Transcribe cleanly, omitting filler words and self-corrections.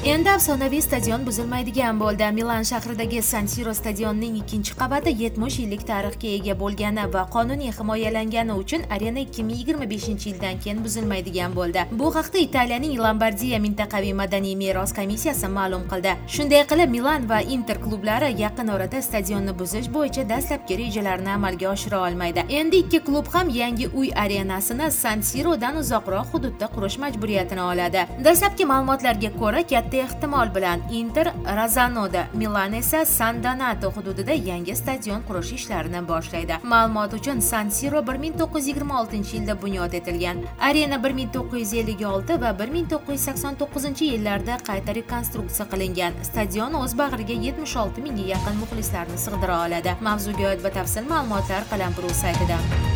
Endi afsonaviy stadion buzilmaydigan bo'ldi. Milan shahridagi San Siro stadionining ikkinchi qavati 70 yillik tarixga ega bo'lgani va qonuniy himoyalangani uchun arena 2025-yildan keyin buzilmaydigan bo'ldi. Bu haqda Italiyaning Lombardiya mintaqaviy madaniy meros komissiyasi ma'lum qildi. Shunday qilib, Milan va Inter klublari yaqin orada stadionni buzish bo'yicha dastlabki rejalarni amalga oshira olmaydi. Endi ikki klub ham yangi uy arenasini San Sirodan uzoqroq hududda qurish majburiyatini oladi. Dastlabki ma'lumotlarga ko'ra, katta ehtimol bilan Inter Razanoda, Milan esa San Donato hududida yangi stadion qurish ishlarini boshlaydi. Ma'lumot uchun, San Siro 1926-yilda bunyod etilgan. Arena 1956 va 1989-yillarda qayta rekonstruksiya qilingan. Stadion o'z bag'riga 76 mingga yaqin muxlislarni sig'dira oladi. Mavzuga oid batafsil ma'lumotlar Qalam.ru saytida.